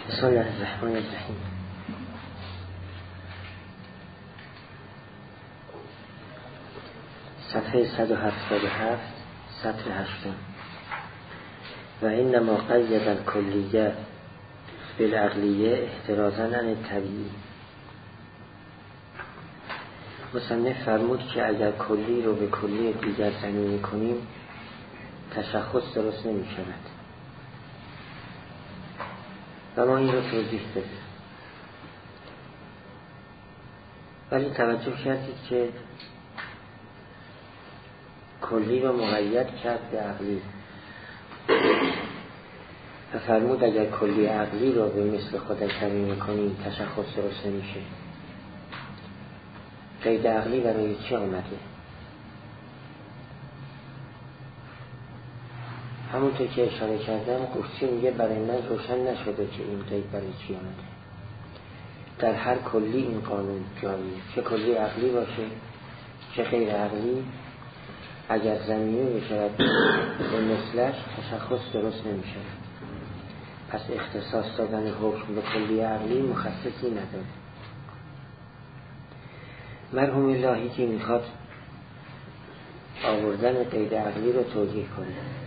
بسم الله الرحمن الرحیم. صفحه 177 سطر 8. و اینما قید الکلیه بالعقلیه احترازاً عن الطبیعی. مصنف فرمود که اگر کلی رو به کلی دیگر زمینی کنیم تشخص درست نمی شود و ما این رو توضیح دادیم. ولی توجه کردید که کلی رو مقید کرد به عقلی و فرمود اگر کلی عقلی رو به مثل خودش زمینی کنیم تشخص درست نمیشه. قید عقلی برای چی آمده؟ همونطور که اشاره کردم قرصی میگه برای من روشن نشده که این قید برای چی آمده. در هر کلی این قانون جاریه، چه کلی عقلی باشه چه غیر عقلی، اگر زمینی بشود به مثلش تشخص درست نمیشه. پس اختصاص دادن حکم به کلی عقلی مخصصی نداره. مرحوم الهی که میخواد آوردن قید عقلی رو توجیه کنه،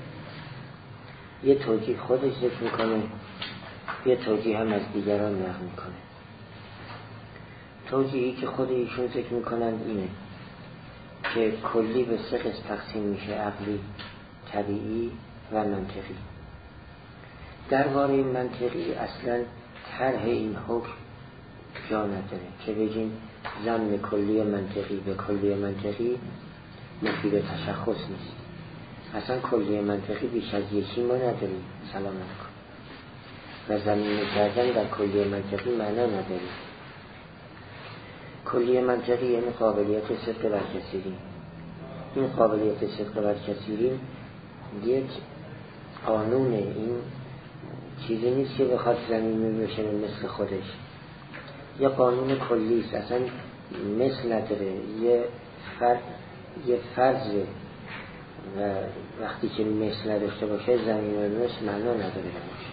یه توجیه خودش ذکر میکنه، یه توجیه هم از دیگران نقل میکنه. توجیهی که خود ایشون ذکر میکنن اینه که کلی به 3 قسم تقسیم میشه: عقلی، طبیعی و منطقی. درباره منطقی اصلا طرح این حکم جا نداره که بگیم ضمن کلی منطقی به کلی منطقی مفید تشخص نیست. اصلا کلی منطقی بیش از یکی ما نداریم. سلام علیکم. و زمینی کردن در کلی منطقی معنا نداره. کلی منطقی یعنی قابلیت صدق برکثیری. این قابلیت صدق برکثیری یک قانونه، این چیزی نیست که بخواد زمینی بشه مثل خودش. یه قانون کلی است، اصلا مثل نداره، یه فرضه و وقتی که مثل نداشته باشه زمین و مثل معنا نداره باشه.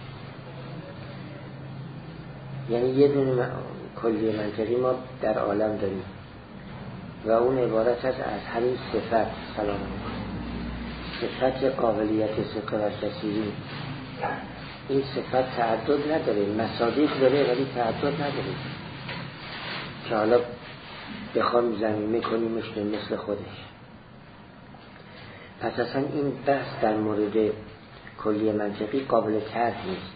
یعنی یه دونه کلی منطقی ما در عالم داریم و اون عبارت از همین صفت. سلام صفت قابلیت صدق برکثیری. این صفت تعدد نداره، مصادیق داره ولی تعدد نداره که حالا بخوام زمینه کنیمش به مثل خودش. پس اصلا این بحث در مورد کلی منطقی قابل طرح نیست.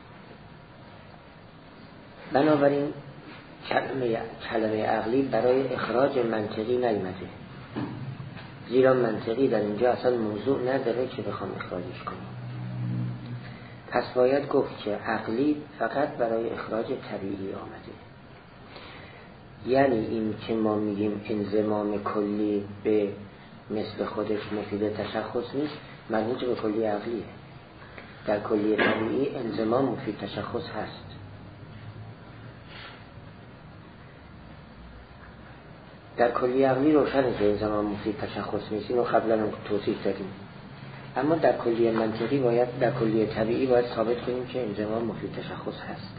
بنابراین کلمه عقلی برای اخراج منطقی نیامده، زیرا منطقی در اینجا اصلا موضوع نداره که بخوام اخراجش کنم. پس باید گفت که عقلی فقط برای اخراج طبیعی آمده. یعنی این که ما میگیم انضمام کلی به مثل خودش مفید تشخص نیست، مربوط به کلی عقلیه. در کلی طبیعی انضمام مفید تشخص هست. در کلی عقلی روشنه که انضمام مفید تشخص نیست، اینو قبلا توضیح دادیم. اما در کلی منطقی باید، در کلی طبیعی باید ثابت کنیم که انضمام مفید تشخص هست.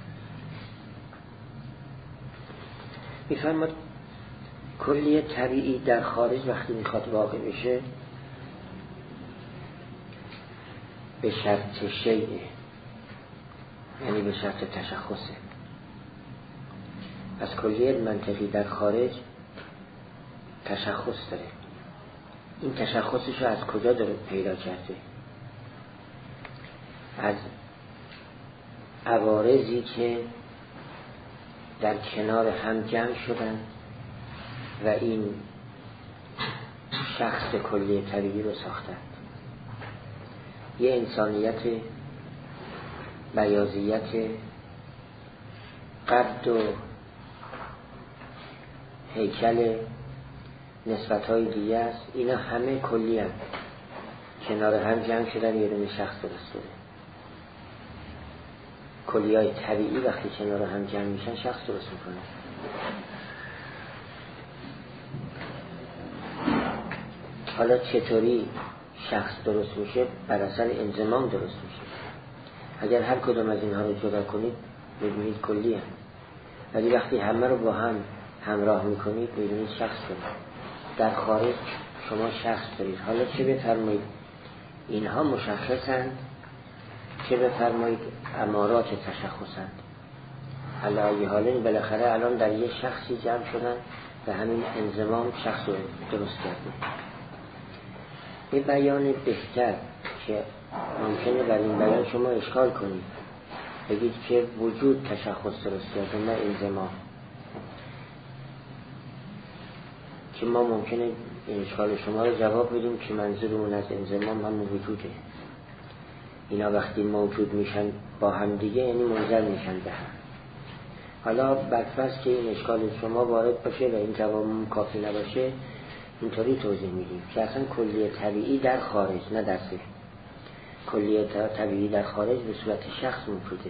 میفرماد کلی طبیعی در خارج وقتی میخواد واقع بشه به شرط شیء، یعنی به شرط تشخصه. پس کلی منطقی در خارج تشخص داره. این تشخصش رو از کجا داره پیدا کرده؟ از عوارضی که در کنار هم جمع شدن و این شخص کلی طبیعی رو ساختن. یه انسانیت، بیاضیت، قد و هیکل، نسبت‌های دیگه است. اینا همه کلی هم کنار هم جمع شدن یه دونه شخص درست شده. کلی‌های طبیعی وقتی کنار هم جمع میشن شخص درست میکنه. حالا چطوری شخص درست میشه؟ بر اثر انضمام درست میشه. اگر هر کدام از اینها رو جدا کنید می‌بینید کلی هم. ولی وقتی همه رو با هم همراه می‌کنید می‌بینید شخص دارید. در خارج شما شخص دارید. حالا چه بفرمایید اینها مشخصند، چه بفرمایید امارات تشخصند. علی حالین بالاخره الان در یه شخصی جمع شدن و همین انضمام شخص رو درست کردن. یه بیان بهتر که ممکنه بر این بیان شما اشکال کنید، بگید که وجود تشخص درست کرده نه انضمام، که ما ممکنه این اشکال شما رو جواب بدیم که منظورمون از انضمام هم وجوده. اینا وقتی موجود میشن با هم دیگه یعنی منظر میشن به هم. حالا برفرض که این اشکال شما وارد باشه و این جوابمون کافی نباشه، اینطوری توضیح میدیم که اصلا کلیه طبیعی در خارج نه در ذهن. کلیه طبیعی در خارج به صورت شخص موجوده،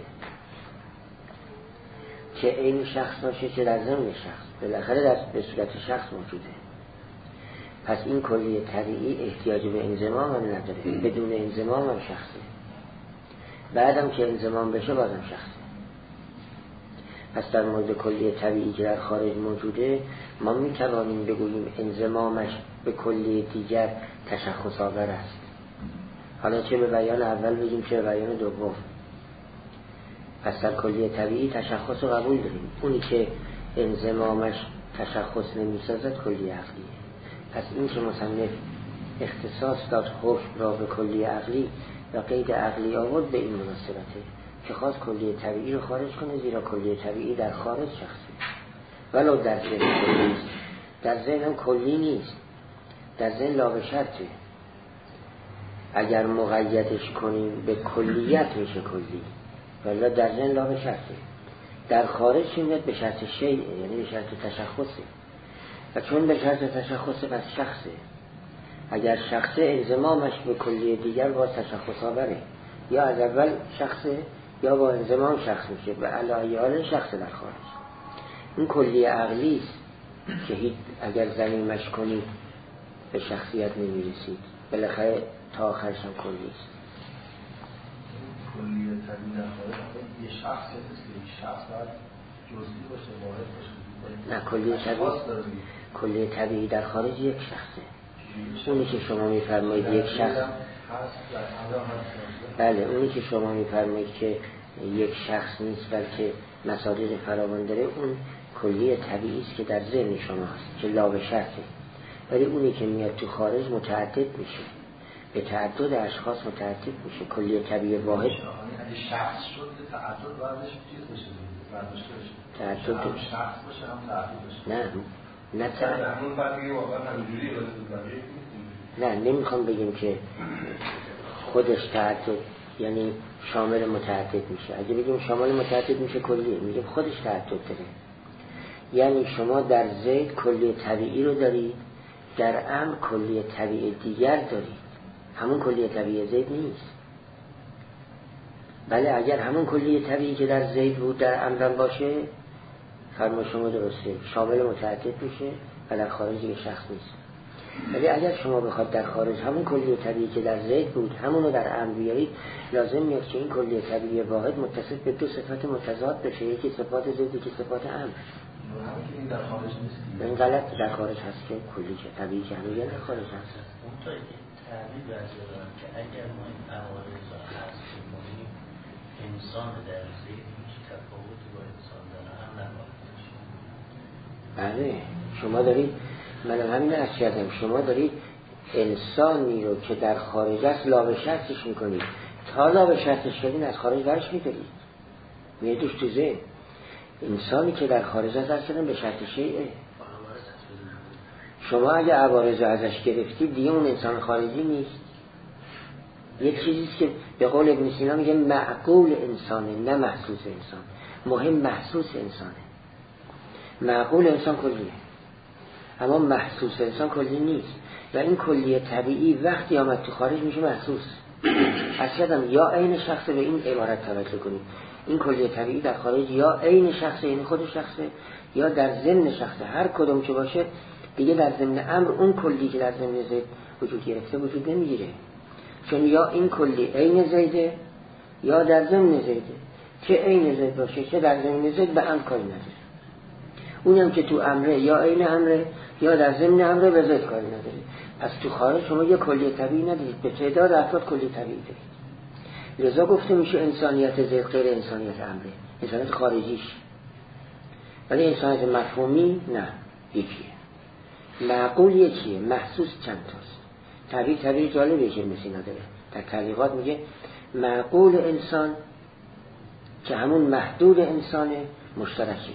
چه این شخص باشه چه در ضمن شخص، بالاخره به صورت شخص موجوده. پس این کلیه طبیعی احتیاج به انضمام هم نداره، بدون انضمام هم شخصه، بعدم که انضمام بشه بازم شخصه. پس در مورد کلیه طبیعی که در خارج موجوده ما میتوانیم بگوییم انضمامش به کلیه دیگر تشخص آور است. حالا چه به بیان اول بگیم چه به بیان دوم. پس در کلیه طبیعی تشخص رو قبول داریم. اونی که انضمامش تشخص نمیسازد کلیه عقلیه. پس این که مصنف اختصاص داد حکم را به کلیه عقلی و قید عقلی آورد به این مناسبته که خواست کلیه طبیعی رو خارج کنه، زیرا کلیه طبیعی در خارج شخصی ولو در ذهن کلی نیست. در ذهن هم کلی نیست، در ذهن لا به شرطه. اگر مقیدش کنیم به کلیت میشه کلی، ولی در ذهن لا به شرطه. در خارج میاد به شرط شیعه، یعنی به شرط تشخصه، و چون به شرط تشخصه پس شخصه. اگر شخصه انضمامش به کلیه دیگر با تشخص آوره، یا از اول شخصه یا با انضمام شخص میشه و علی حال شخص در خارج. این کلیه عقلی است که هیچ اگر ضمیمش کنید به شخصیت نمیرسید، بالاخره تا آخرش هم کلی است. کلیه طبیعی در خارج یه شخصیت است که یک شخص باید جزئی باشه، واحد باشه. نه، کلیه طبیعی در خارج یک شخصه. اونی که شما میفرمایید یک شخص، بله اونی که شما میفرمایید که یک شخص نیست بلکه مصادیق فراوان داره، اون کلیه طبیعی است که در ذهن شما هست که لا به شرطه. ولی اونی که میاد تو خارج متعدد میشه، به تعدد اشخاص متعدد میشه. کلیه طبیعی واحد اگه شخص شد تعدد بعدش چیز بشه، تعدد شخص باشه هم تعدد باشه. نه همون فرقی واقعا همینجوری نه نمیخوام بگیم که خودش تعدد یعنی شامل متعدد میشه. اگه بگیم شامل متعدد میشه کلیه، میگیم خودش تعدد داره. یعنی شما در زید کلیه طبیعی رو دارید، در امر کلیه طبیعی دیگر دارید. همون کلیه طبیعی زید نیست. بله اگر همون کلیه طبیعی که در زید بود در امر باشه، فرما شما درسته، شامل متعدد میشه و در خارج یک شخص نیست. ولی اگر شما بخواد در خارج همون کلیه طبیعی که در زید بود همونو در امر بیارید، لازم میاد که این کلیه طبیعی واحد متصف به دو صفت متضاد بشه، یکی صفات زید یکی صفات امر. این در خارج نیست. این غلط در خارج هست که کلی که طبیعی که همه در خارج هست. اون تا تعبیر برزه دارم که اگر ما این عوارض را حذف کنیم انسان در زید هیچ تفاوتی با انسان در هم نباید. بله شما دارید، من همین عرض کردم، شما دارید انسانی رو که در خارج است لا به شرطش میکنید، تا لا به شرطش کردین از خارج برش میدارید میدوش تو ذهن. انسانی که در خارج است اصلا به شرط شیعه. شما اگه عوارض رو ازش گرفتید دیگه اون انسان خارجی نیست. یک چیزیست که به قول ابن سینا میگه معقول انسانه نه محسوس انسان. مهم محسوس انسانه. معقول انسان کلیه اما محسوس انسان کلی نیست. و این کلیه طبیعی وقتی آمد تو خارج میشه محسوس. اصلا یا عین شخص به این عبارت توجه کنید، این کلیه طبیعی در خارج یا عین شخص یعنی خود شخصه یا در ضمن شخصه. هر کدوم که باشه دیگه در ضمن امر اون کلی که در ضمن زید وجود گرفته وجود نمیگیره، چون یا این کلی عین زیده یا در ضمن زیده، چه عین زید باشه چه در ضمن زید به امر کاری نداره. اونم که تو امره یا عین امره یا در ضمن امره به زید کاری نداره. پس تو خارج شما یه کلیه طبیعی ندارید، به تعداد افراد کلیه طبیعی دارید. لذا گفته میشه انسانیت زید غیر انسانیت امره، انسانیت خارجیش. ولی انسانیت مفهومی نه، یکیه. معقول یکیه، محسوس چند تاست. تعبیر جالبیه که مثل نداره. در تعلیقات میگه معقول انسان که همون محدود انسانه مشترکه.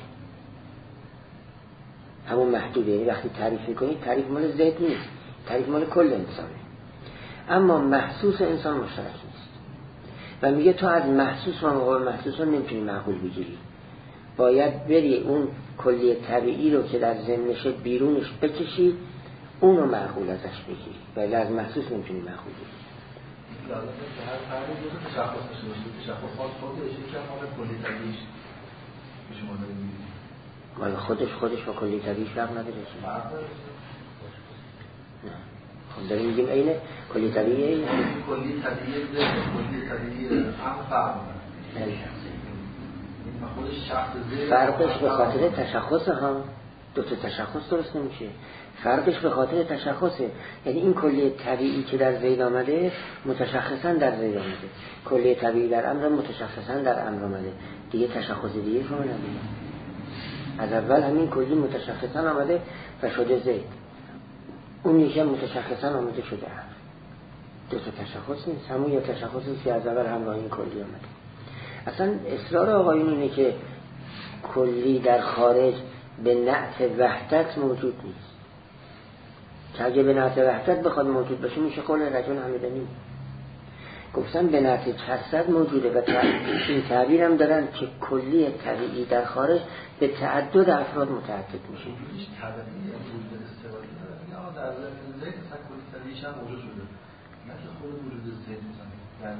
همون محدوده، یعنی وقتی تعریف میکنید تعریف مال زید نیست، تعریف مال کل انسانه. اما محسوس انسان مشترک نیست. و میگه تو از محسوس و مقابل محسوس رو نمیتونی معقول بگیری، باید بری اون کلیه طبیعی رو که در ذهنش بیرونش بکشی، اونو معقول ازش بگیری، ولی از محسوس نمیتونی معقول بگیری. لازمه که هر فردی دو تا تشخص داشته باشه، تشخص خودش که مال کلی طبیعیش میشه ما داریم مال خودش و کلی طبیعیش فرق نداره. نه خب داریم میگیم اینه کلی طبیعی، کلی طبیعی کلی طبیعی هم فرق نداره. فرقش به خاطر تشخص ها، دو تا تشخص درست نمیشه. فرقش به خاطر تشخصه، یعنی این کلیه طبیعی که در زید آمده متشخصا در زید آمده، کلیه طبیعی در امر متشخصا در امر آمده، دیگه تشخص دیگه شما ندید. از اول همین کلی متشخصا آمده و شده زید، اون یکی متشخصا آمده شده امر. دو تا تشخص نیست، همون یه تشخصی که از اول همراه این کلی آمده. اصلا اصرار آقایون اینه که کلی در خارج به نعت وحدت موجود نیست، که اگه به نعت وحدت بخواد موجود باشه میشه قول رجل همدانی. گفتن به نعت کثرت موجوده و این تعبیر هم دارن که کلی طبیعی در خارج به تعدد افراد متعدد میشه. طبیعی وجود استقلالی یا در زید مثلا کلی طبیعیش هم موجود شده، نه که خود وجود زید مثلا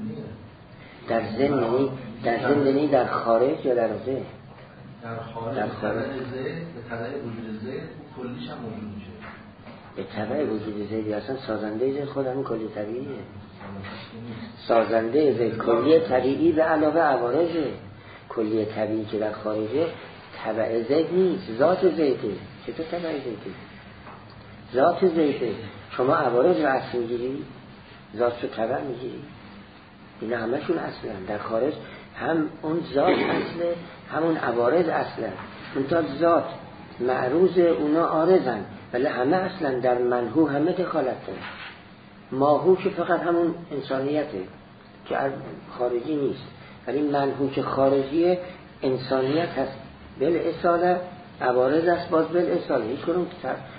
در ضمن در خارج یا در زید؟ در خارج به تبع وجود زید کلیش هم موجود میشه. به تبع وجود زید اصلا سازنده زید خود همین کلی طبیعیه. سازنده زید کلی طبیعی به علاوه عوارضه. کلی طبیعی که در خارجه تبع زید نیست، ذات زیده. چطور تبع زیده؟ ذات زیده. شما عوارض رو اصل میگیری، ذات رو تبع میگیری. اینا همشون اصلا در خارج هم اون ذات اصله همون عوارض اصلا. منتها ذات معروض اونا عارضن، ولی همه اصلا در منهو همه دخالت داره. ماهو که فقط همون انسانیته که خارجی نیست، ولی منهو که خارجی انسانیت هست. بل اصاله عوارض است، باز بل اصاله هیچ کنون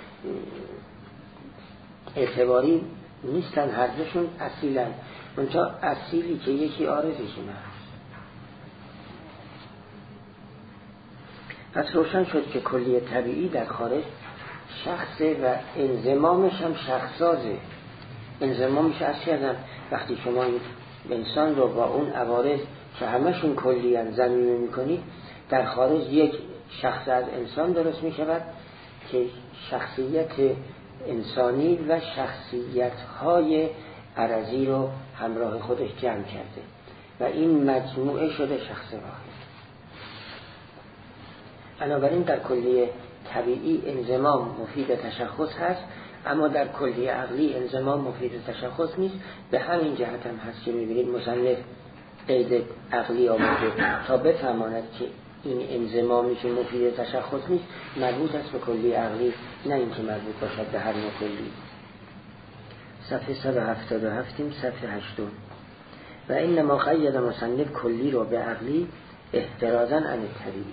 اعتباری نیستن، هر دوشون اصیلن. منتها اصیلی که یکی عارضشونه هست. پس روشن شد که کلیه طبیعی در خارج شخصه و انضمامش هم شخصازه. انضمامش اصلی هستن. وقتی شما انسان رو با اون عوارض که همشون کلیان ضمیمه میکنید، در خارج یک شخص از انسان درست میشود که شخصیت انسانی و شخصیت‌های عرضی رو همراه خودش جمع کرده و این مجموعه شده شخص واحد. بنابراین در کلیه طبیعی انضمام مفید تشخص هست، اما در کلیه عقلی انضمام مفید تشخص نیست. به همین جهت هم هست که می‌بینید مصنف قید عقلی آورده تا بفهماند که این انضمامی که مفید تشخص نیست مربوط است به کلیه عقلی، نه اینکه مربوط باشد به هر نوع کلی. صفحه 177 صفحه 8. و اینما قید مصنف کلی رو به عقلی احترازاً عن طبیعی.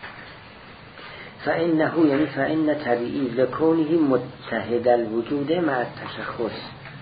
فإنه یعنی فإن طبیعی لکونه متحد الوجود مع التشخص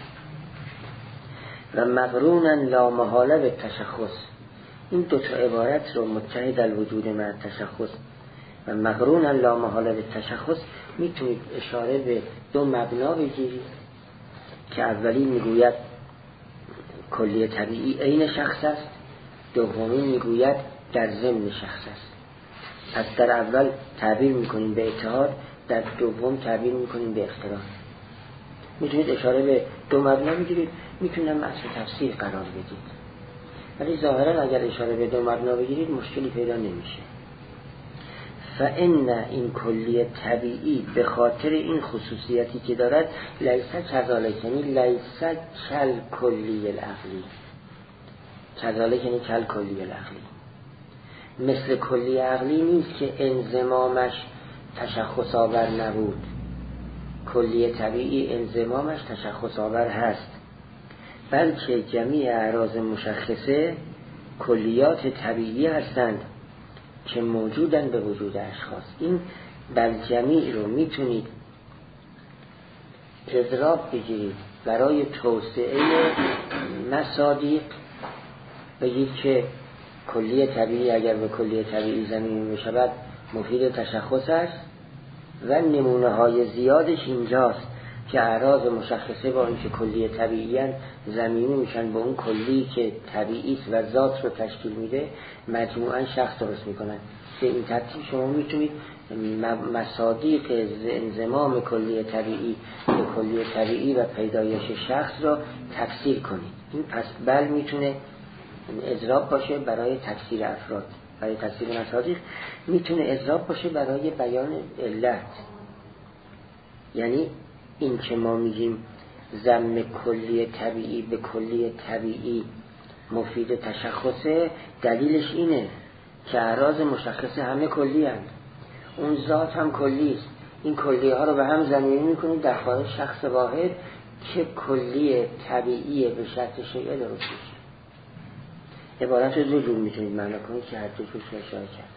و مقرونا لا محاله به تشخص. این دو تا عبارت رو متحد الوجود مع التشخص و مقرونا لا محاله به تشخص میتونید اشاره به دو مبنا بگیرید که اولی میگوید کلیه طبیعی عین شخص است، دومی میگوید در ضمن شخص است. پس در اول تعبیر میکنیم به اتحاد، در دوم تعبیر میکنیم به اختلاف. میتونید اشاره به دو مبنا بگیرید، میتونم اصل تفسیر قرار بدید. ولی ظاهرا اگر اشاره به دو مبنا بگیرید مشکلی پیدا نمیشه. فإن این کلیه طبیعی به خاطر این خصوصیتی که دارد لیس کذالک، یعنی لیس کل کلیه العقلی، کذالک یعنی کل کلیه العقلی، مثل کلیه عقلی نیست که انضمامش تشخص آور نبود. کلیه طبیعی انضمامش تشخص آور هست، بلکه جمیع اعراض مشخصه کلیات طبیعی هستند که موجودن به وجود اشخاص. این بل جمیع رو میتونید اضراب بگیرید برای توسعه مصادیق، بگید که کلیه طبیعی اگر به کلیه طبیعی زمینی بشود مفید تشخص است و نمونه های زیادش اینجاست که اعراض مشخصه با اینکه کلیه طبیعی زمینی میشن به اون کلی که طبیعی است و ذات رو تشکیل میده، مجموعاً شخص درست میکنن. به این ترتیب شما میتونید مصادیق انضمام کلیه طبیعی به کلیه طبیعی و پیدایش شخص را تفسیر کنید. این پس بل میتونه اضراب باشه برای تفسیر افراد، برای تفسیر مصادیق میتونه اضراب باشه برای بیان علت. یعنی این که ما میگیم ضم کلیه طبیعی به کلیه طبیعی مفید تشخصه، دلیلش اینه که اعراض مشخصه همه کلی هست، اون ذات هم کلی است. این کلیه ها رو به هم ضمیمی میکنید در خارج شخص واحد که کلیه طبیعی به شرط شیعه درست میشه. عبارت رو دو جور میتونید معنی کنید که هر دو جور اشاره کرد.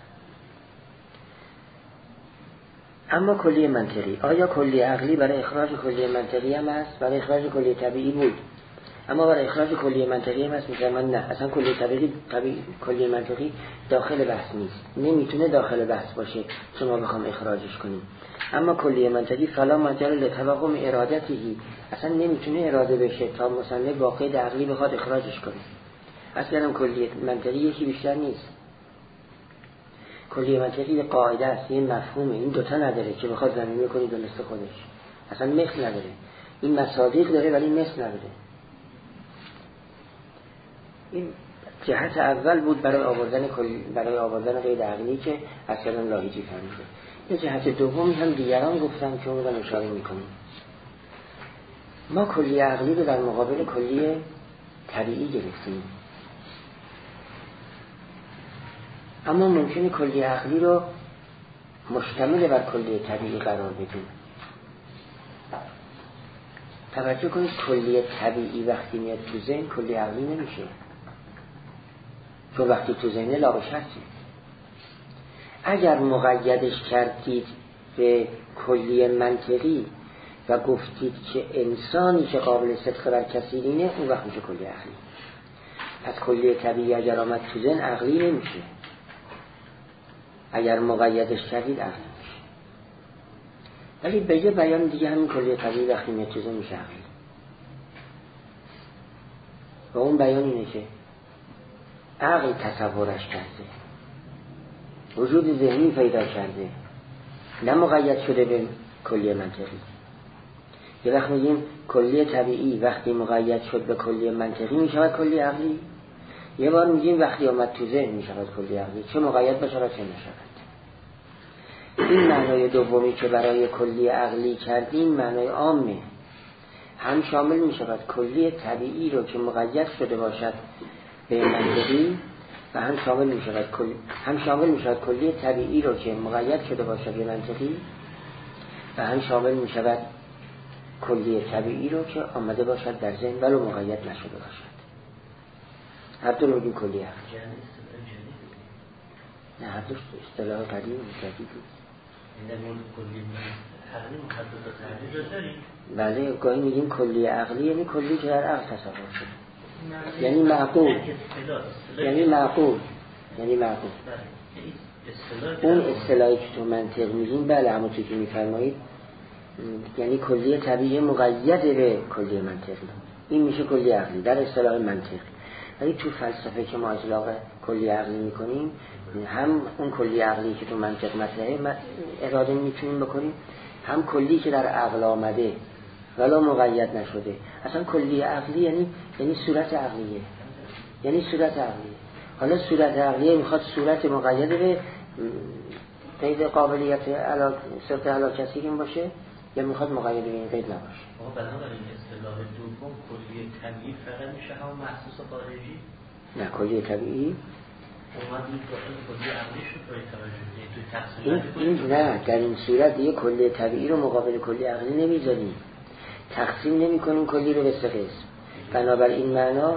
اما کلیه منطقی، آیا کلیه عقلی برای اخراج کلیه منطقی هم هست؟ برای اخراج کلیه طبیعی بود، اما برای اخراج کلیه منطقی هم هست؟ میگم من نه، اصلا کلیه طبیعی کلیه منطقی داخل بحث نیست، نمیتونه داخل بحث باشه که ما بخوام اخراجش کنیم. اما کلیه منطقی فلا مجال لتوهم ارادته، اصلا نمیتونه اراده بشه تا مصنف واقع عقلی بخواد اخراجش کنه. اصلا کلیه منطقی یکی بیشتر نیست. کلیه منطقی یه قاعده است، یه مفهومه، این دوتا نداره که بخواد زمینه کنی به مثل خودش، اصلا مثل نداره. این مصادیق داره ولی مثل نداره. این جهت اول بود برای آوردن قید عقلی که اصلا لاهیجی فهمیده. یه جهت دومی هم دیگران گفتن که اون رو اشاره میکنیم. ما کلیه عقلی رو در مقابل کلیه طبیعی گرفتیم، اما ممکنه کلیه عقلی رو مشتمل بر کلیه طبیعی قرار بدیم. توجه کنید کلیه طبیعی وقتی میاد تو ذهن کلیه عقلی نمیشه، چون وقتی تو ذهن لاغش هستی. اگر مقیدش کردید به کلیه منطقی و گفتید که انسانی که قابل صدق بر کثیرینه، اون وقت میشه کلیه عقلی. پس کلیه طبیعی اگر آمد تو ذهن عقلی نمیشه، اگر مقیدش کردید عقلی میشه. ولی به یه بیان دیگه همین کلیه طبیعی وقتی میاد تو ذهن میشه عقلی. و اون بیان اینه که عقل تصورش کرده، وجود ذهنی پیدا کرده، نه مقید شده به کلیه منطقی. یه وقت میگیم کلیه طبیعی وقتی مقید شد به کلیه منطقی میشود کلیه عقلی، یه بار میگیم وقتی آمد تو ذهن میشود کلیه عقلی، چه مقید بشود چه نشود. این معنای دومی که برای کلیه عقلی کردیم معنای عامه، هم شامل میشود کلیه طبیعی رو که مقید شده باشد به منطقی و هم شامل میشود کلیه طبیعی رو که مقید شده باشد به منطقی و هم شامل میشود کلیه طبیعی رو که آمده باشد در ذهن ولو مقید نشده باشد. هر دو رو میگیم کلیه عقلی. نه هر دو اصطلاح قدیم و جدید بود. بله گاهی میگیم کلیه عقلی یعنی کلی که در عقل تصور شده، یعنی معقول، یعنی معقول. اون اصطلاحی که تو منطق میگیم بله همونطور که میفرمایید، یعنی کلیه طبیعی مقید به کلیه منطقی، این میشه کلیه عقلی در اصطلاح منطق. ولی تو فلسفه که ما اطلاق کلیه عقلی میکنیم، هم اون کلیه عقلی که تو منطق مطرحه اراده میتونیم بکنیم، هم کلی که در عقل آمده ولی مقید نشده. اصلا کلیه عقلی یعنی صورت عقلیه، یعنی صورت عقلی. حالا صورت عقلیه میخواد صورت مقید به قید قابلیت صورت علاکسیگیم باشه یا میخواد مقید به این قید نباشه؟ بنابراین اصطلاح دوم کلیه طبیعی فقط میشه همون محسوس خارجی؟ نه، کلیه طبیعی اومد این کلیه عقلی شد برای توجه این نه، در این صورت دیگه کلیه طبیعی رو مقابل کلیه عقلی نمیذاریم، تقسیم نمی کنیم کلی رو به سه قسم. بنابراین معنا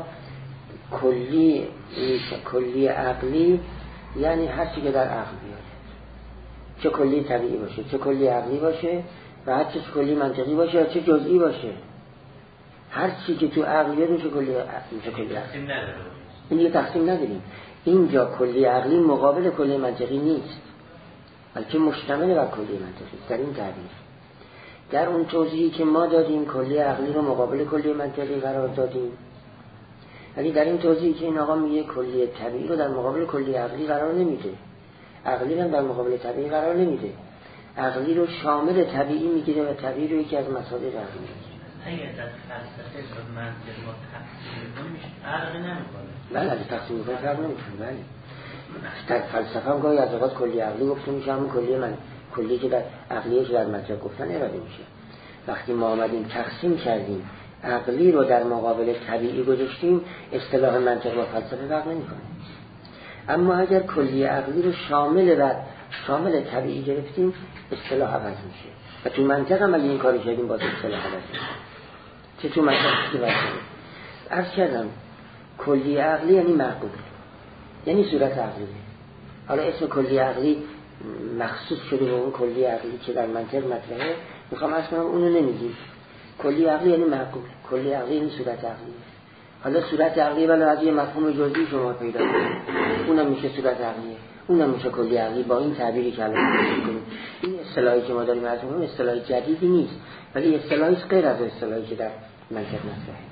کلی عقلی یعنی هر چی که در عقل بیاد، چه کلی طبیعی باشه چه کلی عقلی باشه و هر چه کلی منطقی باشه یا چه جزئی باشه، هر چی که تو عقل بیاد میشه کلی عقلی. این یه تقسیم نداریم. اینجا کلی عقلی مقابل کلی منطقی نیست، بلکه مشتمل بر کلی منطقی. در این تعبیر، در اون توضیحی که ما دادیم کلی عقلی رو مقابل کلی منطقی قرار دادیم، ولی در این توضیحی که این آقا میگه کلی طبیعی رو در مقابل کلی عقلی قرار نمیده، عقلی رو در مقابل طبیعی قرار نمیده، عقلی رو شامل طبیعی میگیره و طبیعی رو یکی از مصادر عقلی میگیره. اگر در فلسفه و منطق ما تقسیم کنیم فرق نمیکنه. بله، اگه تقسیم میکنه فرق نمیکنه. بله، در فلسفه هم گاهی از اوقات کلی عقلی گفته میشه، همون کلی که در عقلیه که در منطق گفتن اراده میشه. وقتی ما آمدیم تقسیم کردیم عقلی رو در مقابل طبیعی گذاشتیم، اصطلاح منطق و فلسفه فرق نمیکنه. اما اگر کلی عقلی رو شامل طبیعی گرفتیم، اصطلاح عوض میشه. و تو منطق هم اگه این کاری کردیم باز اصطلاح عوض میشه. چه تو منطق که باید عرض کردم کلی عقلی یعنی معقول، یعنی صورت عقلیه. حالا اسم کلی عقلی مخصوص شده به اون کلی عقلی که در منطق مطرحه، میخوام اصلا اونو نمیگیم. کلی عقلی یعنی معقول، کلی عقلی یعنی صورت عقلیه. حالا صورت عقلی ولی از یه مفهوم جزئی شما پیدا کنید، اونم میشه صورت عقلیه، اونم میشه کلی عقلی با این تعبیری که الان می‌کنیم. این اصطلاحی که ما داریم از اون اصطلاح جدیدی نیست، ولی اصطلاحی غیر از اصطلاحی که در منطق مطرحه.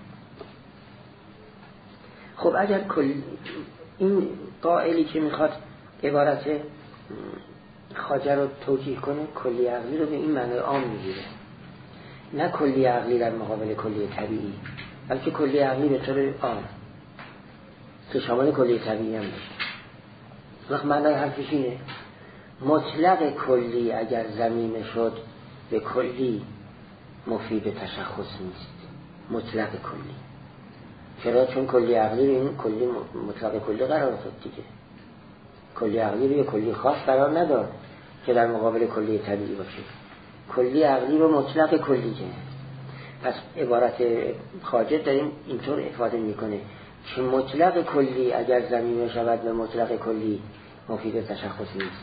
خب اگر این قائلی که میخواد عبارت خواجه رو توجیه کنه، کلی عقلی رو به این معنی عام میگیره، نه کلی عقلی در مقابل کلی طبیعی، بلکه کلی عقلی به طور عام که شامل کلی طبیعی هم باشه. وقت معنی حرفش اینه مطلق کلی اگر ضمیمه شد به کلی مفید تشخص نیست. مطلق کلی چرا؟ چون کلی عقلی رو این کلی مطلق کلی قرار داد دیگه. کلی عقلی رو یه کلی خاص قرار نداد که در مقابل کلی طبیعی باشه. کلی عقلی رو مطلق کلی که پس عبارت خواجه داریم اینطور افاده میکنه که مطلق کلی اگر ضمیمه شود به مطلق کلی مفید تشخص نیست.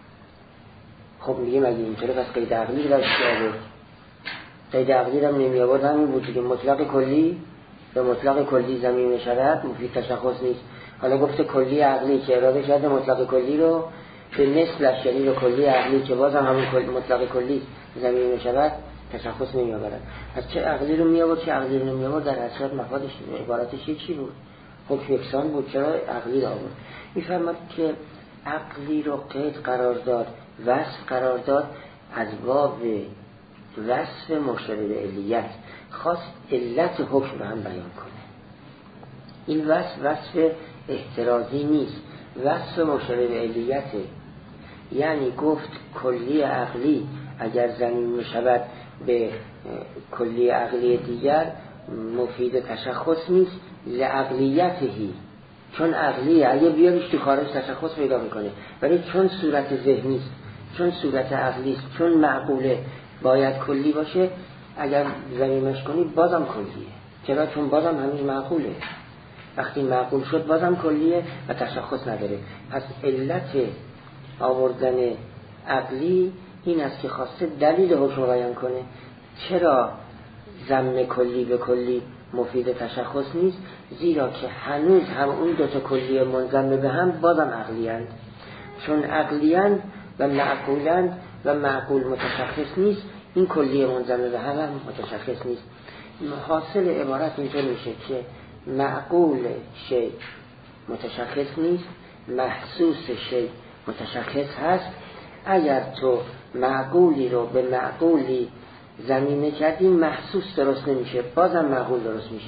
خب میگیم اگه اینطوره پس قید عقلی رو درش آورد، قید عقلی رو نمی آورد همین بود که مطلق کلی به مطلق کلی ضمیمه شود مفید تشخص نیست. حالا گفته کلی عقلی که اراده شده مطلق کلی رو به مثلش، یعنی به کلی عقلی که بازم همون مطلق کلی ضمیمه شود تشخص نمی آورد. از چه عقلی رو می آورد چه عقلی رو نمی آورد در اصل مفادش عبارتش چی بود؟ حکم یکسان بود، چرا عقلی رو آورد؟ میفهمد که عقلی رو قید قرار داد، وصف قرار داد، از باب وصف مشابه به علیت خاص علت حکم رو هم بیان کنه. این وصف احترازی نیست، وصف مشابه به علیته. یعنی گفت کلی عقلی اگر ضمیر شود به کلی عقلی دیگر مفید تشخص نیست لعقلیتهی، چون عقلیه اگه بیاریش تو خارج تشخص پیدا میکنه، ولی چون صورت ذهنی است، چون صورت عقلی است، چون معقوله باید کلی باشه، اگر ضمیرش کنی بازم کلیه. چرا؟ چون بازم همین معقوله. وقتی معقول شد بازم کلیه و تشخص نداره. پس علت آوردن عقلی این است که خواسته دلیل حکم بیان کنه. چرا ضم کلی به کلی مفید تشخص نیست؟ زیرا که هنوز هم اون دوتا کلی منضم به هم بازم عقلی‌اند. چون عقلی‌اند و معقولند و معقول متشخص نیست، این کلی منضم به هم متشخص نیست. حاصل عبارت اینطور میشه که معقول شی متشخص نیست، محسوس شی متشخص هست. اگر تو معقولی رو به معقولی ضمیمه کردی محسوس درست نمیشه، بازم معقول درست میشه.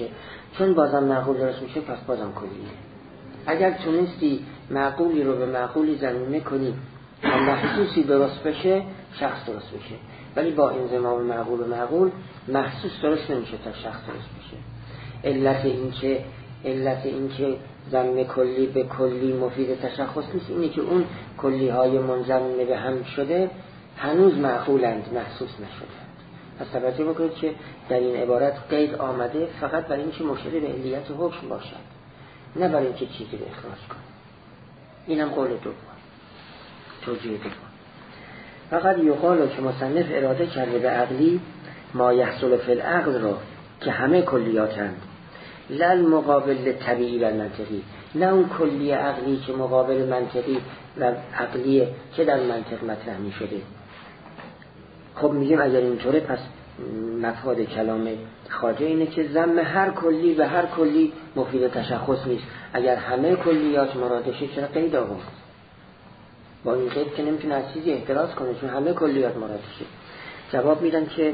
چون بازم معقول درست میشه پس بازم کلیه. اگر تونستی معقولی رو به معقولی ضمیمه کنی و محسوسی درست بشه شخص درست بشه، ولی با انضمام معقول و معقول محسوس درست نمیشه تا شخص درست بشه. علت اینکه ضم کلی به کلی مفید تشخص نیست، اینه که اون کلی های منضم به هم شده هنوز معقولند، محسوس نشدند. پس توجه بکنید که در این عبارت قید آمده فقط برای اینکه مشابه به علیت حکم باشد، نه برای اینکه چیزی رو اخراج کنه. اینم قول دوم، توجیه دوم. فقط یقال که مصنف اراده کرده به عقلی ما یحصل فی العقل را که همه کلیاتند، لل مقابل طبیعی و منطقی، نه اون کلی عقلی که مقابل منطقی و عقلیه که در منطق مطرح می شده. خب میگیم اگر اینطوره پس مفاد کلام خواجه اینه که ضم هر کلی به هر کلی مفید تشخص نیست. اگر همه کلیات مرادشه چرا قید آورد؟ با این قید که نمیتونه از چیزی احتراز کنه چون همه کلیات مرادشه. جواب میدن که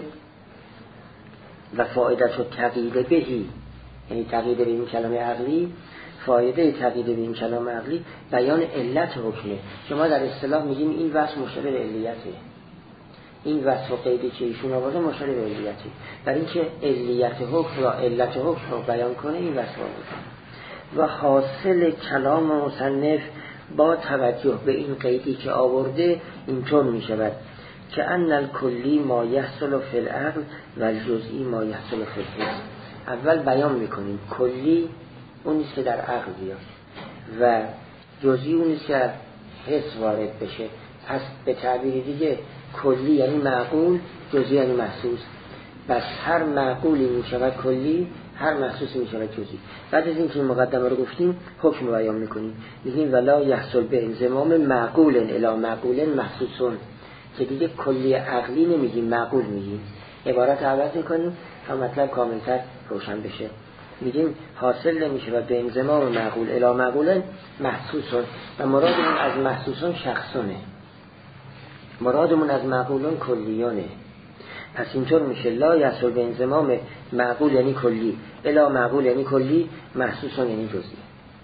و فایدت و تقیید بهی، یعنی تقیید به این کلام عقلی، فایده تقیید به این کلام عقلی بیان علت حکمه. شما در اصطلاح میگیم این وصف مشابه به علیته، این وصف و قیدی که ایشون آورده مشابه به علیته، برای اینکه علیت حکم را علت حکم رو بیان کنه این وصف آورده. و حاصل کلام مصنف با توجه به این قیدی که آورده اینطور می شود که ان الکلی ما یحصل فی العقل و الجزئی ما یحصل فی الحس. اول بیان میکنیم کلی اون نیست که در عقل بیاد و جزئی اون نیست که حس وارد بشه. پس به تعبیر دیگه کلی یعنی معقول، جزئی یعنی محسوس. بس هر معقولی می شود کلی، هر محسوسی می شود جزئی. بعد از اینکه این مقدمه رو گفتیم حکم بیان میکنیم، میگیم ولا یحصل به انضمام معقول الی معقول محسوسون، که دیگه کلی عقلی نمیگیم معقول میگیم، عبارت عوض میکنیم تا مطلب کاملتر روشن بشه. میگیم حاصل نمیشه و به انضمام معقول الی معقول محسوسون، و مرادمون از محسوسون شخصونه، مرادمون از معقولون کلیونه. پس اینطور میشه لا یحصل به انضمام معقول یعنی کلی الی معقول یعنی کلی، محسوسون یعنی جزئی.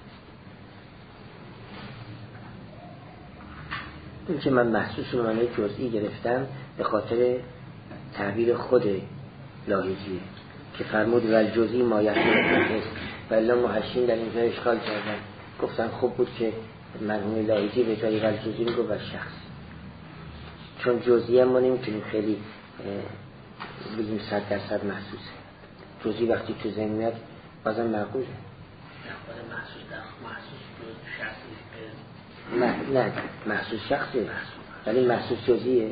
این که من محسوس رو معنی جزئی گرفتم به خاطر تعبیر خود لاحجیه که فرمود و الجزئی ما یحصل است. و الا محشین در اینجا اشکال کردن، گفتن خوب بود که مرحوم لاحجی به جای و الجزئی میگو و شخص، چون جزئی ما نمیتونیم خیلی بگیم 100% محسوسه. جزئی وقتی تو ذهن میاد بازم معقوله. نه محسوس شخصه ولی محسوس جزئیه.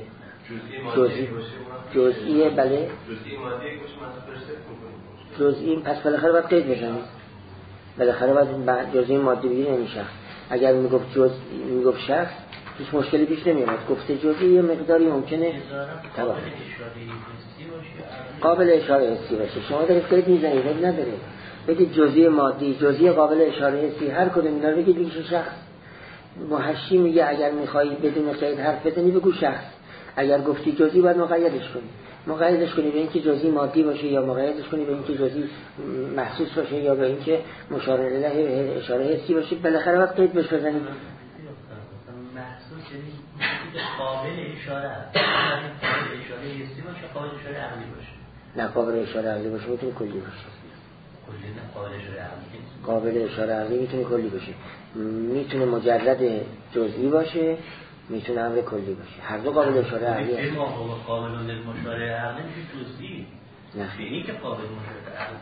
جزئیه بله. جزئی پس بالاخره باید قید بزنید، بالاخره باید جزئی مادی بگیری یعنی شخص. اگر میگفت شخص هیچ مشکلی پیش نمیاد. گفته جزئی یه مقداری ممکنه قابل اشاره حسی باشه. شما دارید قید میزنید ولی نداره بگید جزئی مادی، جزئی قابل اشاره حسی، هر کدوم اینا بگید بگید شخص. محشی میگه اگر میخوایی بدون قید حرف بزنی بگو شخص، اگر گفتی جزئی باید مقیدش کنی به اینکه جزئی مادی باشه، یا مقیدش کنی به اینکه جزئی محسوس باشه، یا به اینکه مشار الیه اشاره حسی باشه. بالاخره باید قید بهش بزنید. محسوس یعنی قابل اشاره است، قابل اشاره حسی باشه، قابل اشاره عقلی باشه. نه قابل اشاره عقلی باشه میتونه کلی باشه. کلی نه قابل اشاره عقلی. قابل اشاره عقلی میتونه کلی باشه، میتونه مجرد جزئی باشه، میتونه امر کلی باشه. هر دو قابل اشاره عقلی هست. ما قابل اشاره عقلی میشه جزئی. نه اینی که قابل اشاره عقلی.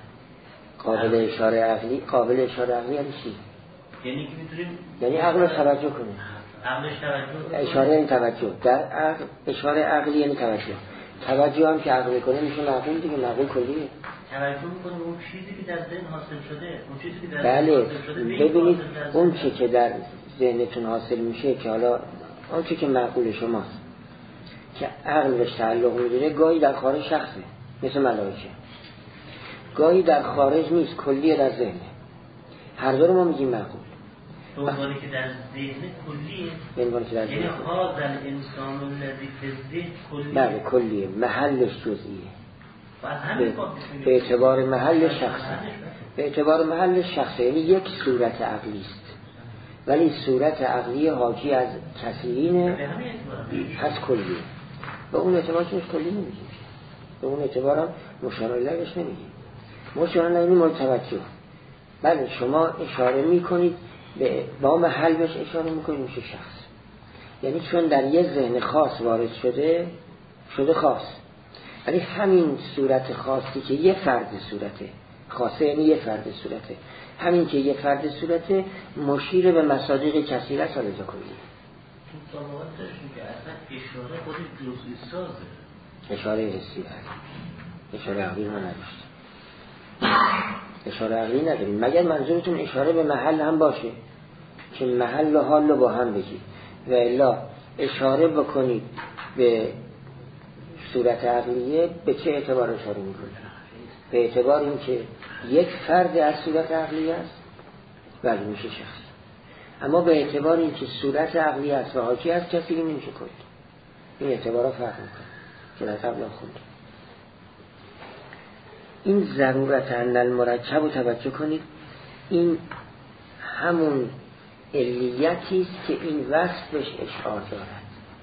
قابل اشاره عقلی یعنی چی؟ یعنی که میتونیم یعنی عقل رو توجه کنیم. عقلش توجه. اشاره یعنی توجه. در عقل اشاره عقلی یعنی توجه هم که عقل کنه میشه معقول دیگه، معقول کلیه. توجه میکنه اون چیزی که در ذهن حاصل شده، اون چیزی که در بله. حاصل شده. ببینید اون چیزی که در ذهنتون حاصل میشه که حالا اون چیزی که معقول شماست که عقل بهش تعلق میگیره، گاهی در خارج شخصه مثل ملائکه، گاهی در خارج نیست، کلیه در ذهنه. هر دو رو ما میگیم معقول. عنوانی که در ذهن کلیه، یعنی هذا الانسان الذی فی الذهن کلیه. بله کلیه، محلش جزئیه. به اعتبار محل شخص، به اعتبار محل شخص، یعنی یک صورت عقلی است، ولی صورت عقلی حاکی از کثیرین هست کلیه. به اون اعتبار که کلی نمیگیم، به اون اعتبار هم مشارلهش نمیگیم. مشارله یعنی متوجه. بله شما اشاره میکنید با محل بهش اشاره میکنید میشه شخص، یعنی چون در یه ذهن خاص وارد شده خاص، ولی همین صورت خاصی که یه فرد صورته خاصه، یعنی یه فرد صورته، همین که یه فرد صورته مشیر به مصادیق کثیره است، علیزا کلیه. تو طبعاتش میگه اصلا اشاره خودی جزئی سازه، اشاره حسی هست، اشاره عقلی ما نداشت، اشاره عقلی نداریم مگر منظورتون اشاره به محل هم باشه که محل و حال رو با هم بگید، و الا اشاره بکنید به صورت عقلیه به چه اعتبار اشاره میکنید؟ به اعتبار این که یک فرد از صورت عقلیه است ولی میشه شخص، اما به اعتبار این که صورت عقلیه است و حاکی از کسی نمیشه کنید. این اعتبارها فرق میکنه که در قبل خوندم. این ضرورت ان المرکب رو توجه کنید، این همون علیتی است که این وصف بهش اشعار دارد.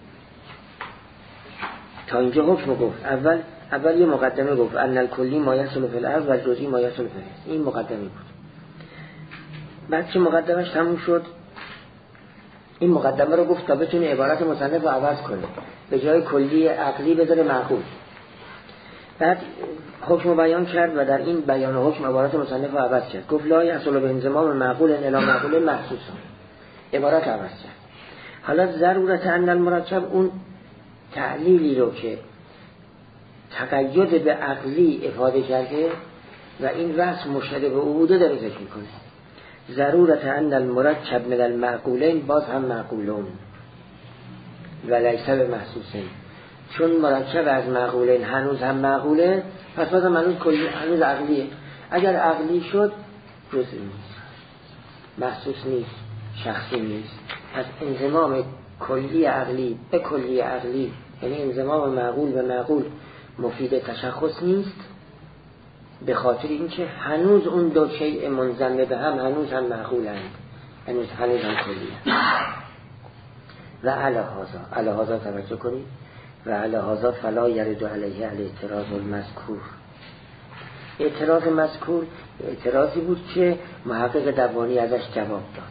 تا اینجا حکم گفت، اول یه مقدمه گفت ان الکلی ما یحصل فی الارض و الجزئی ما یحصل فی الارض، این مقدمه بود. بعد که مقدمش تموم شد، این مقدمه رو گفت تا بتونه عبارت مصنف رو عوض کنه، به جای کلی عقلی بذاره معقول. بعد حکم بیان کرد و در این بیان حکم عبارت مصنف رو عوض کرد، گفت لا یحصل به انضمام معقول الی معقول محسوس، عبارت عوض کرد. حالا ضرورت ان المرکب اون تعلیلی رو که تقید به عقلی افاده کرده و این وصف مشترک به عبوده داره ذکر میکنه. ضرورت ان المرکب من المعقولین باز هم معقولون و لیس به محسوسین، چون مرکب از معقولین هنوز هم معقوله، پس باز هم هنوز عقلیه. اگر عقلی شد جزئی نیست، محسوس نیست، شخصی نیست. پس انضمام کلی عقلی به کلی عقلی، یعنی انضمام معقول به معقول، مفید تشخص نیست، به خاطر اینکه هنوز اون دو شیء منضم به هم هنوز هم معقولند، هنوز هم کلیه. و علی هذا توجه کنید، و علی هذا فلا یرد علیه الاعتراض المذکور. اعتراض مذکور اعتراضی بود که محقق دبانی ازش جواب داد.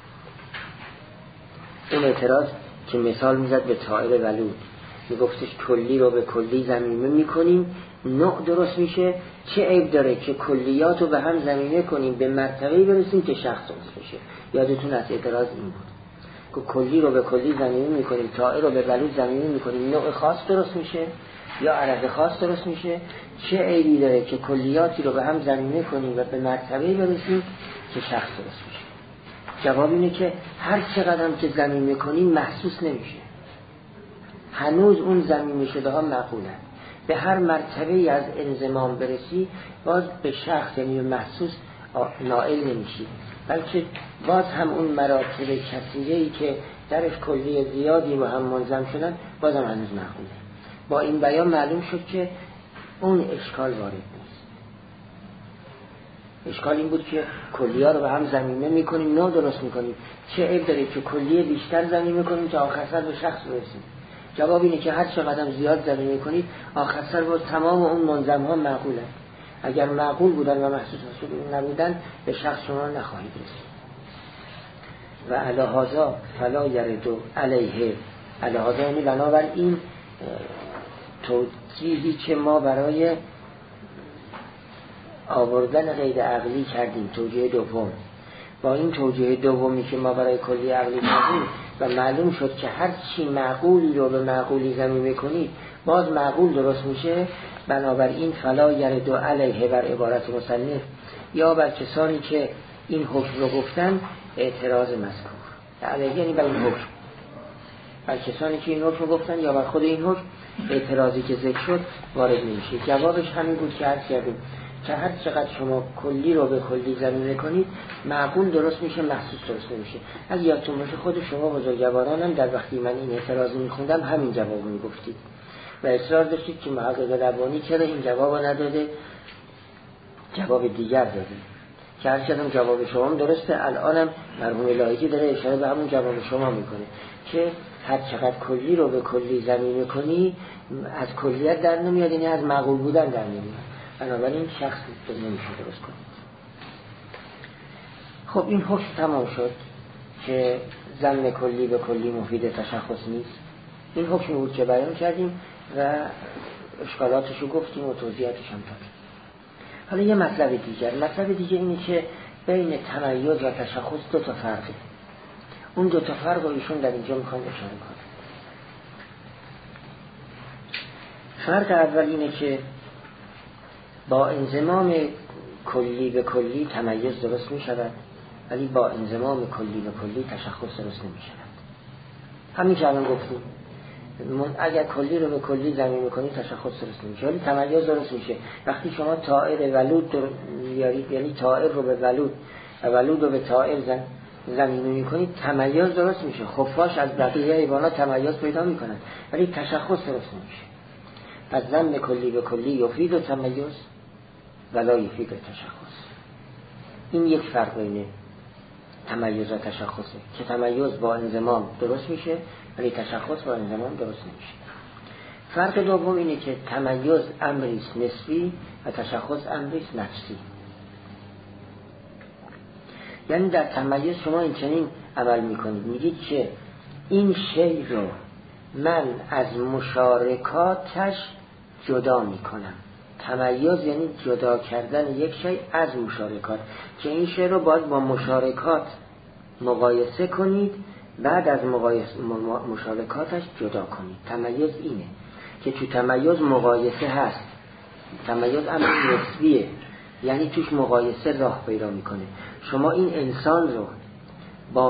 این اعتراض که مثال میزد به طائر ولود، میگفتش کلی رو به کلی ضمیمه میکنیم نوع درست میشه، چه عیب داره که کلیات رو به هم ضمیمه کنیم به مرتبه برسیم که شخص درست میشه. یادتون از اعتراض این بود که کلی رو به کلی ضمیمه میکنیم، طائر رو به ولود ضمیمه میکنیم، نوع خاص درست میشه یا عرض خاص درست میشه. چه عیبی داره که کلیاتی رو به هم ضمیمه کنیم و به مرتبه برسیم که شخص درست میشه؟ جواب اینه که هر چقدر که ضمیمه کنیم محسوس نمیشه، هنوز اون ضمیمه شده ها معقولن. به هر مرتبه از انضمام برسی باز به شخص یعنی محسوس نائل نمیشی، بلکه باز هم اون مراتب کثیره‌ای که درش کلی زیادی و هم منضم شدن باز هم هنوز معقوله. با این بیان معلوم شد که اون اشکال وارد نیست. اشکال این بود که کلیه رو به هم ضمیمه میکنیم، نوع درست میکنیم، چه عیب داره که کلیه بیشتر ضمیمه کنیم تا آخر سر به شخص برسیم؟ جواب اینه که هر چقدر زیاد ضمیمه کنید آخر سر باز تمام اون منضم ها معقولن. اگر معقول بودن و محسوس نبودن به شخص شما نخواهید رسید. و علی هذا فلا یرد علیه، علی هذا یعنی بنابر این توجیهی که ما برای آوردن قید عقلی کردیم، توجیه دوم، با این توجیه دومی که ما برای کلی عقلی کردیم و معلوم شد که هر چی معقولی رو به معقولی ضمیمه کنید باز معقول درست میشه، بنابراین فلا یرد علیه بر عبارت مصنف یا بر کسانی که این حکم رو گفتن اعتراض مذکور. علیه یعنی بر این حکم، بر کسانی که این حکم رو گفتن یا بر خود این حکم اعتراضی که ذکر شد وارد نمیشه. جوابش همین بود که عرض کردیم که هر چقدر شما کلی رو به کلی ضمیمه کنید معقول درست میشه، محسوس درست نمیشه. اگه یادتون باشه خود شما بزرگوارانم در وقتی من این اعتراض میخوندم همین جواب میگفتید. و اصرار داشتید که محقق ربانی چرا این جواب نداده، جواب دیگر داده که هر چقدر جواب شما هم درسته. الانم مرحوم الهی داره اشاره به همون جواب شما میکنه که هر چقدر کلی رو به کلی ضمیمه کنی از کلیت در نمیاد، یعنی از معقول بودن در نمیاد. بنابراین شخص نمیشه درست کنید. خب این حکم تمام شد که ضم کلی به کلی مفید تشخص نیست. این حکم بود که بیان کردیم و اشکالاتشو گفتیم و توضیحاتش هم دادیم. حالا یه مطلب دیگه اینه که بین تمیز و تشخص دو تا فرقه. اون دو تا فرق رو ایشون در اینجا میخوان اشاره کنه. فرق اول اینه که با انضمام کلی به کلی تمیز درست میشود، ولی با انضمام کلی به کلی تشخص درست نمیشود. همین که الان گفتیم اگر کلی رو به کلی ضمیمه کنی تشخص درست نمیشه، ولی تمیز درست میشه. وقتی شما طائر ولود بیارید، یعنی طائر رو به ولود و ولود رو به طائر ضمیمه میکنید، تمیز درست میشه. خفاش از بقیه حیوانات تمیز پیدا میکنن ولی تشخص درست نمیشه. پس ضم کلی به کلی یفید و تمیز ولا یفید تشخص. این یک فرق بین تمیز و تشخصه که تمیز با انضمام درست میشه ولی تشخص با انضمام درست نمیشه. فرق دوم اینه که تمیز امریست نسبی و تشخص امریست نفسی. یعنی در تمیز شما این چنین عمل میکنید، میگید که این شی رو من از مشارکاتش جدا میکنم. تمیز یعنی جدا کردن یک شی از مشارکات، که این شی رو باید با مشارکات مقایسه کنید، بعد از مشارکاتش جدا کنید. تمیز اینه که تو تمیز مقایسه هست. تمیز امر نسبیه، یعنی توش مقایسه راه پیدا میکنه. شما این انسان رو با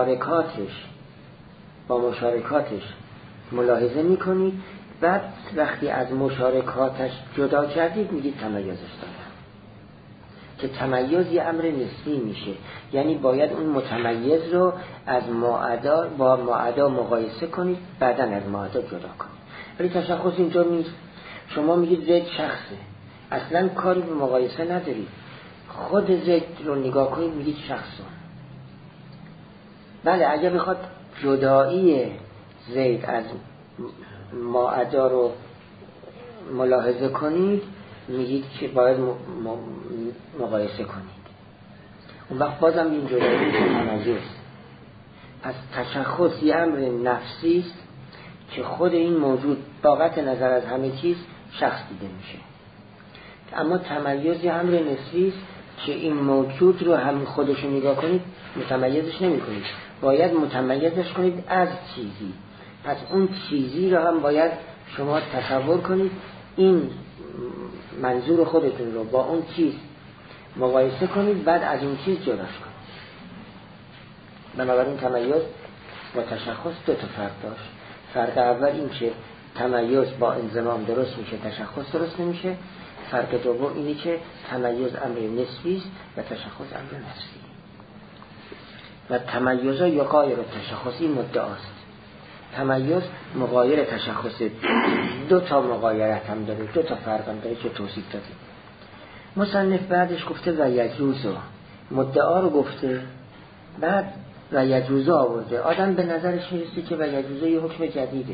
مشارکاتش ملاحظه میکنید، بعد وقتی از مشارکاتش جدا کردید میگید تمیزش دارم. که تمیز یه امر نسبی میشه، یعنی باید اون متمیز رو از با معدا مقایسه کنید، بعدا از معدا جدا کنید. ولی تشخص اینطور نیست. شما میگید زید شخصه، اصلا کاری به مقایسه ندارید. خود زید رو نگاه کنید میگید شخصه. بله اگر بخواد جدایی زید از معدا رو ملاحظه کنید میگید که باید مقایسه کنید. اون وقت بازم این جدایی تمیز. پس تشخص یه امر نفسی است که خود این موجود با قطع نظر از همه چیز شخص دیده میشه. اما تمیز یه امر نسبی است که این موجود رو هم خودش رو نگاه کنید متمیزش نمی کنید، باید متمیزش کنید از چیزی. پس اون چیزی رو هم باید شما تصور کنید، این منظور خودتون رو با اون چیز مقایسه کنید، بعد از اون چیز جداش کنید. بنابراین تمیز و تشخص دو تا فرق داشت. فرق اول این که تمیز با انضمام درست میشه، تشخص درست نمیشه. فرق دوم اینه که تمیز امر نسبی است و تشخص امر نفسی. و تمیز یا غایر تشخصی مدعاست. تمیز مغایر تشخص. دو تا مغایرت هم داره، دو تا فرق هم داره که توصیف دادیم. مصنف بعدش گفته و یجوزو، مدعا رو گفته، بعد و یجوزو آورده. آدم به نظرش میرسه که و یجوزو یه حکم جدیده.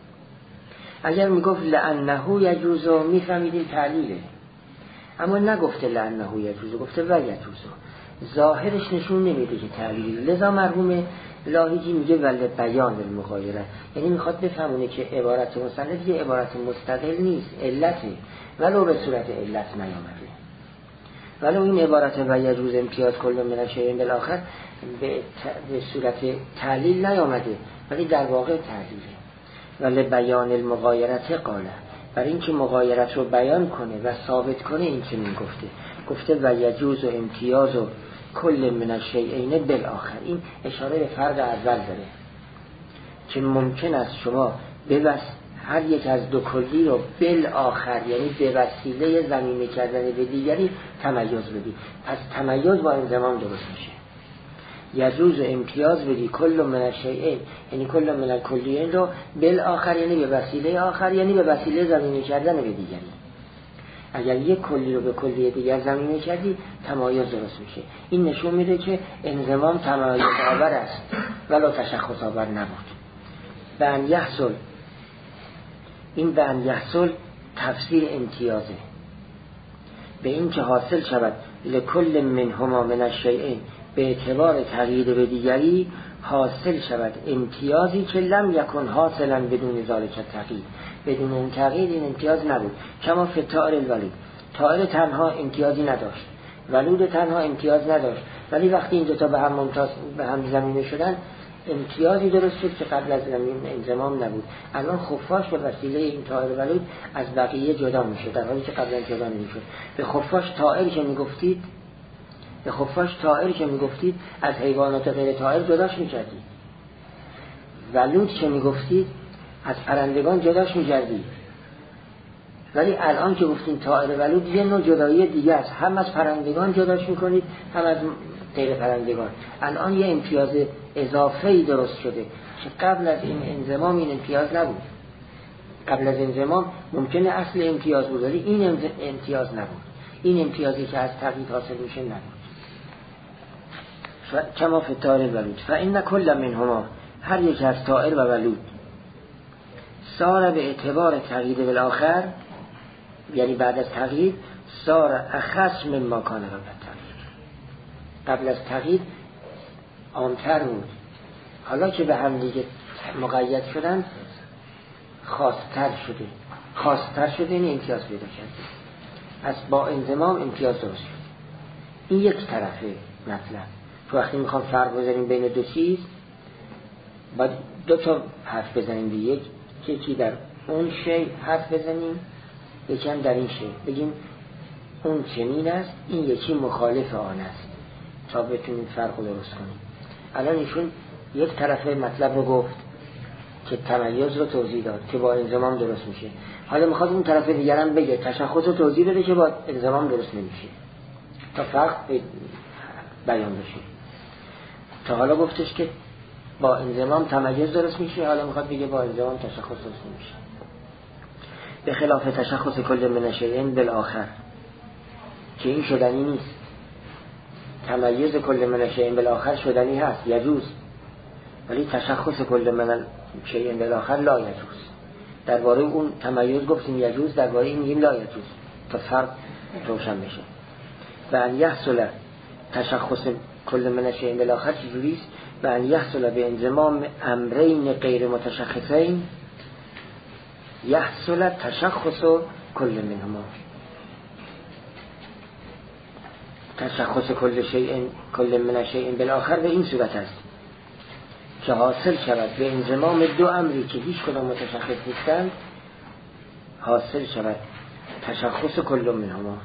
اگر میگفت لعنه یجوزو میفهمیدیم تعلیله، اما نگفته لعنه یجوزو، گفته و یجوزو. ظاهرش نشون نمیده که تعلیل. لذا مرحوم لاهیجی میگه ولی بیان المغایره، یعنی میخواد بفهمونه که عبارت مصنف یه عبارت مستقل نیست، علته، ولو به صورت علت نیامده، ولو این عبارت و یجوز امتیاز کل من الشیء بالاخر به صورت تعلیل نیامده، ولی در واقع تعلیله. ولی بیان المغایرت قاله، برای اینکه مغایرت رو بیان کنه و ثابت کنه این که گفته و یجوز و امتیاز و کل من الشیئین بالاخر. این اشاره به فرق اول داره که ممکن است شما هر یک از دو کلی رو بالاخر، یعنی به وسیله ضمیمه کردن به دیگری تمیز بدی. پس تمیز با انضمام درست میشه. یجوز امتیاز بدی کل من الشیئین، یعنی کل من الکلیین رو بالآخر، یعنی به وسیله آخر، یعنی به وسیله ضمیمه کردن به دیگری. اگر یک کلی رو به کلی دیگر ضمیمه کردی تمایز درست میشه. این نشون میده که انضمام تمایز آور است ولو تشخص آور نبود. به ان یحصل، این به ان یحصل تفسیر امتیازه، به این که حاصل شود لکل منهما من الشیئین، به اعتبار تغییر به دیگری حاصل شود امتیازی که لم یکن حاصلا بدون ذالک تغییر، بدون اون تغییر این امتیاز نبود. کما فی طائر الولود، طائر تنها امتیازی نداشت، ولود تنها امتیاز نداشت، ولی وقتی این دوتا به هم ممتاز به هم ضمیمه شدن امتیازی درست شد که قبل از انضمام نبود. الان خفاش به وسیله این طائر ولود از بقیه جدا میشه، در حالی که قبلا جدا نمیشد. به خفاش طائر که میگفتید از حیوانات غیر طائر جداش میکردید. ولود که میگفتید از پرندگان جداش میکردید. ولی الان که گفتین طائر ولود یه نوع جدایی دیگه است، هم از پرندگان جداش میکنید هم از غیر پرندگان. الان یه امتیاز اضافه‌ای درست شده که قبل از این انضمام این امتیاز نبود. قبل از انضمام ممکنه اصل امتیاز بود ولی این امتیاز نبود. این امتیازی که از تقیید حاصل میشه نبود. کما فی طائر الولود فإن کل منهما، هر یک از طائر و ولود، صار به اعتبار تقیید بالآخر، یعنی بعد از تقیید صار اخص مما کان قبل التقیید، قبل از تقیید عامتر بود، حالا که به هم دیگه مقید شدن خاصتر شده این امتیاز پیدا کرده. از با انضمام امتیاز درست شد. این یک طرفه مطلب. تو وقتی میخوام فرق بذاریم بین دو چیز باید دو تا حرف بزنیم دیگه، یکی در اون شی حرف بزنیم، یکی هم در این شی بگیم اون چنین است این یکی مخالف آن است تا بتونیم فرق درست کنیم. الان ایشون یک طرفه مطلب رو گفت که تمایز رو توضیح داد که با انضمام درست میشه، حالا میخواد اون طرف دیگر هم بگه تشخص رو توضیح بده که با انضمام درست نمیشه تا فرق بیان بشه. تا حالا گفتش که با انضمام تمایز درست میشه، حالا میخواد بگه با انضمام تشخص درست نمیشه. به خلاف تشخص کل من الشیئین بالآخر که این شدنی نیست. تمایز کل من الشیئین بالآخر شدنی هست، یجوز، ولی تشخص کل من الشیئین بالآخر لا یجوز. درباره اون تمایز گفتیم یجوز، درباره این میگیم لا یجوز تا فرق روشن بشه. و ان یحصل تشخص کل من الشیئین بالآخر چجوریست؟ و ان یحصل به انضمام امرین غیر متشخصین یحصل تشخص کل منهما. تشخص کل من الشیئین بالآخر به این صورت است که حاصل شود به انضمام دو امری که هیچ کدام متشخص نیستند، حاصل شود تشخص کل منهما.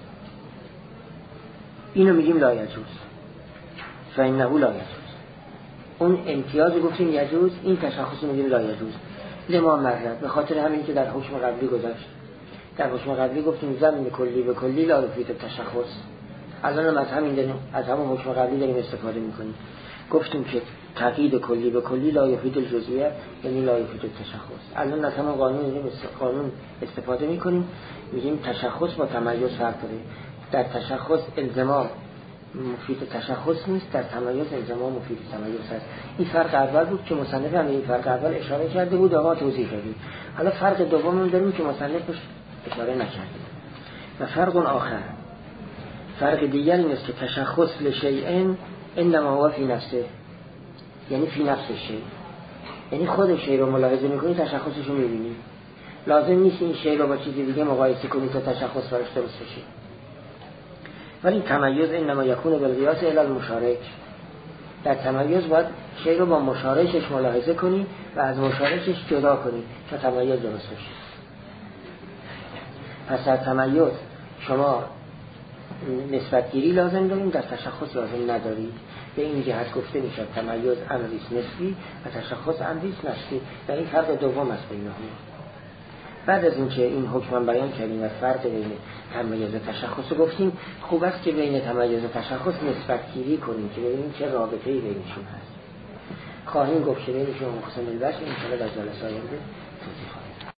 اینو میگیم لا یجوز، فإنه لا یجوز. اون امتیاز گفتیم یجوز، این تشخص میگیم لا یجوز. لما مرد، به خاطر همین که در حکم قبلی گذاشت. در حکم قبلی گفتیم ضمن کلی به کلی لا یفید التشخص. الان هم از همون حکم قبلی داریم استفاده میکنیم. گفتیم که تقیید کلی به کلی لا یفید الجزئیه، یعنی لا یفید التشخص. الان از همون قانون استفاده میکنیم، میگیم تشخص با تمایز فرق داره. در تشخص انضمام مفید تشخص نیست، در تمایز انضمام مفید تمایز است. این فرق اول بود که مصنف هم این فرق اول اشاره کرده بود و ما توضیح دادیم. حالا فرق دوم داریم که مصنف اشاره نکرده. و فرق آخر، فرق دیگر این است که تشخص لشیئین انما هو فی نفسه، یعنی فی نفس شیء، یعنی خود شیء رو ملاحظه می‌کنی تشخصش رو می‌بینی. لازم نیست این شیء رو با چیز دیگه مقایسه کنی تا تشخص براش درست بشه. ولی تمایز انما یکون بالقیاس الی المشارک. در تمایز باید شیء رو با مشارکش ملاحظه کنی و از مشارکش جدا کنی تا تمایز درست بشه. پس در تمایز شما نسبت گیری لازم داریم، در تشخص لازم ندارید. به این جهت گفته میشد تمایز امریست نسبی و تشخص امریست نسبی. در این فرق دوم است بینهما. بعد از اینکه این حکم بیان کردیم و فرق بین تمایز و تشخص گفتیم، خوب است که بین تمایز و تشخص نسبت گیری کنیم که ببینیم چه رابطه‌ای بینشون هست. خواهیم گفت که بینشون مقسم البش، این شاءالله در جلسه آینده توضیح